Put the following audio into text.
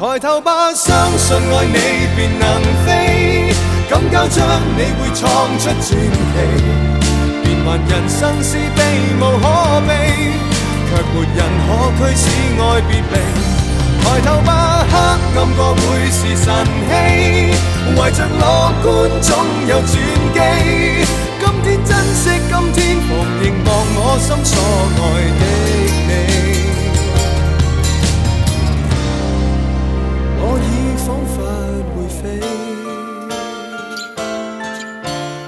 抬頭吧，相信愛你便能飛，敢交出你會創出傳奇。變幻人生是避無可避，卻沒人可驅使愛別離。抬頭吧，黑暗過會是晨曦，懷着樂觀總有轉機。今天珍惜，今天旁凝望我心所愛的。